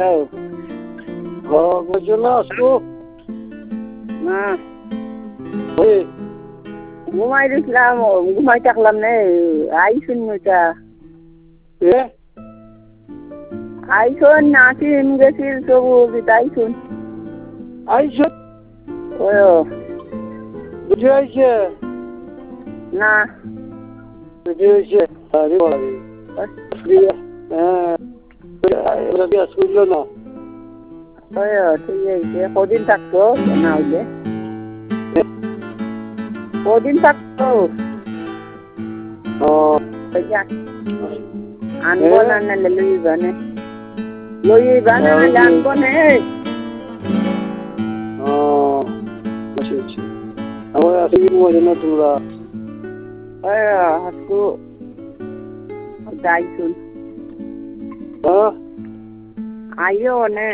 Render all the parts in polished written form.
hello জন্য আসবো না ওই ঘুমাই দিছিলাম ঘুমাই থাকলাম নে আইসুন নইটা এ আইসুন নাচিন গেছিল সবু আইসুন আইসো ও বুঝে আইছে না বুঝে আইছে আরে বাবা রবি আসছিল না ওই ঠিক আছে কদিন থাকতো না হইলে কদিন থাকতো আনবো না নাহলে লইবা না নাহলে আনবো নে আচ্ছা আচ্ছা আমার আসলে মজা না তোমরা হাসু আইসুন হ্যাঁ আইও নে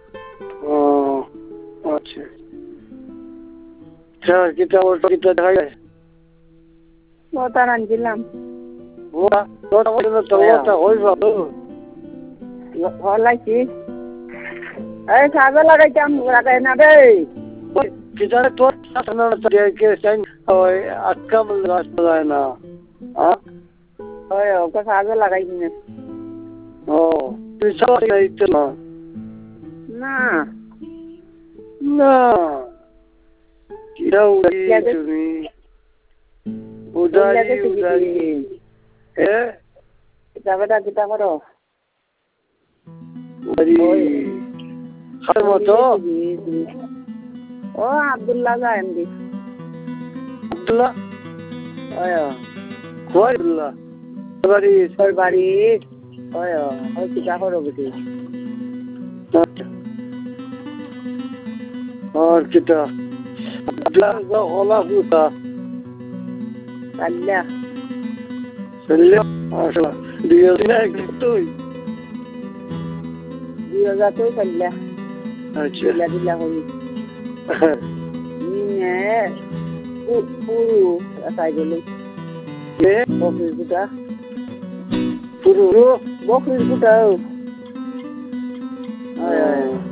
আচ্ছা স্যার কিতা ওটা কিতা দেখা যায় ওটা আনছিলাম ওটা ওটা হইবা তো হলাইছি এই সাজা লাগাইতাম লাগাই না রে কিতারে তোর শাসন কে সাইন ওই আক্কা বল রাস্তা যায় না হ্যাঁ ওই ওকে সাজা লাগাইছি না ও তুই সব এইতে না না না কিরা উড়ি তুমি উদারি উদারি এ যাবেটা কিতা করো উদারি খার মতো ও আব্দুল্লাহ এমডি আব্দুল্লাহ ওই কই আব্দুল্লাহ বাড়ি তোর বাড়ি ওই ওই কিতা করো বুঝি আর কিতা আব্দুল্লাহ ওলা হুতা আল্লাহ চললে আসলা দিও না তুই 2000 তুই আল্লাহ আচ্ছা দিলা হই পুরু আসাই গেল এ বকরির গুটা পুরো বকরির গুটা